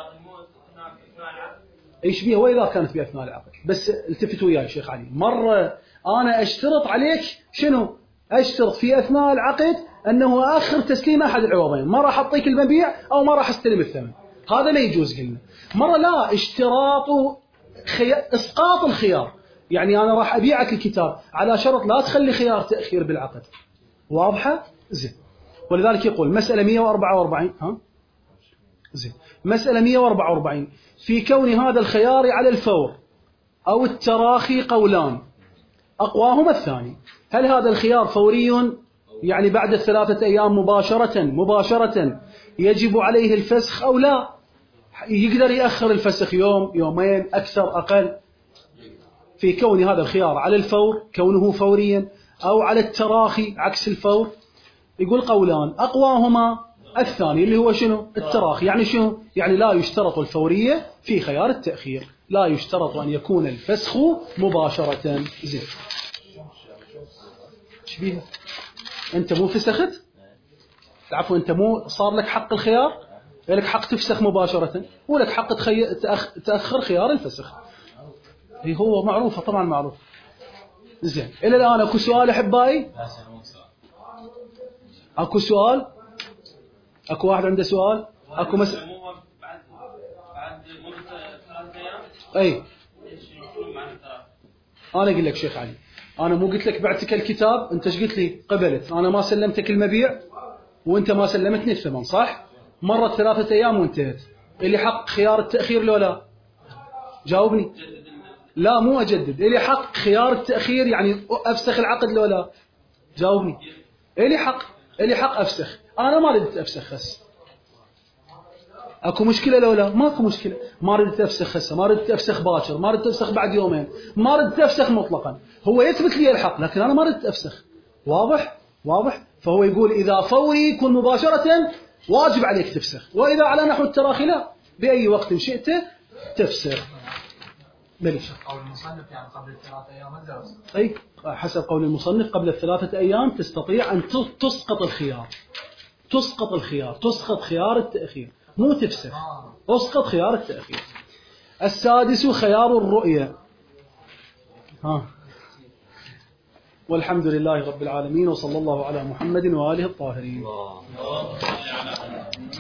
ايش بيها؟ واذا كانت في اثناء العقد. بس التفتوا وياي شيخ علي، مره انا اشترط عليك شنو؟ اشترط في اثناء العقد أنه آخر تسليم أحد العوضين، ما راح أعطيك المبيع أو ما راح أستلم الثمن، هذا ما يجوز. قلنا مرة لا، اشتراط خي... إسقاط الخيار، يعني أنا راح أبيعك الكتاب على شرط لا تخلي خيار تأخير بالعقد. واضحة؟ زين. ولذلك يقول مسألة مئة وأربعة وأربعين. ها؟ زين. مسألة مئة وأربعة وأربعين في كون هذا الخيار على الفور أو التراخي قولان، أقواهما الثاني. هل هذا الخيار فوري يعني بعد الثلاثة أيام مباشرة مباشرة يجب عليه الفسخ أو لا؟ يقدر يأخر الفسخ يوم يومين أكثر أقل، في كون هذا الخيار على الفور كونه فوريا أو على التراخي عكس الفور. يقول قولان أقواهما الثاني اللي هو شنو؟ التراخي. يعني شنو؟ يعني لا يشترط الفورية في خيار التأخير، لا يشترط أن يكون الفسخ مباشرة. زين ايش بيها؟ أنت مو فسخت؟ عفوا أنت مو صار لك حق الخيار؟ لك حق تفسخ مباشرة ولك حق تخي... تأخ... تأخر خيار الفسخ. هي هو معروفة طبعا معروف. زين إلى الآن أكو سؤال أحبائي؟ أكو سؤال؟ أكو واحد عنده سؤال؟ أكو مس... بعد بعد مدة ثلاثة أيام. أي أنا أقول لك شيخ علي، أنا مو قلت لك بعتك الكتاب، أنت ايش قلت لي؟ قبلت، أنا ما سلمتك المبيع وأنت ما سلمتني الثمن، صح؟ مرت ثلاثة أيام وانتهت، اللي حق خيار التأخير لو لا؟ جاوبني. لا مو أجدد، اللي حق خيار التأخير يعني أفسخ العقد لو لا؟ جاوبني. اللي حق اللي حق أفسخ، أنا ما ردت أفسخ هسه. أكو مشكلة لو لا؟ ماكو مشكلة. ما ردت أفسخ هسه، ما ردت أفسخ باكر، ما ردت أفسخ بعد يومين، ما ردت أفسخ مطلقا. هو يثبت لي الحق لكن أنا ما ردت أفسخ. واضح؟ واضح؟ فهو يقول إذا فوري يكون مباشرة واجب عليك تفسخ، وإذا على نحو التراخي لا، بأي وقت شئت تفسخ. مليش. قول المصنف يعني قبل الثلاثة أيام الدرس. أي حسب قول المصنف قبل الثلاثة أيام تستطيع أن تسقط الخيار، تسقط الخيار، تسقط خيار التأخير، مو تفسخ، اسقط خيار التأخير. السادس خيار الرؤية. ها. والحمد لله رب العالمين، وصلى الله على محمد وآله الطاهرين.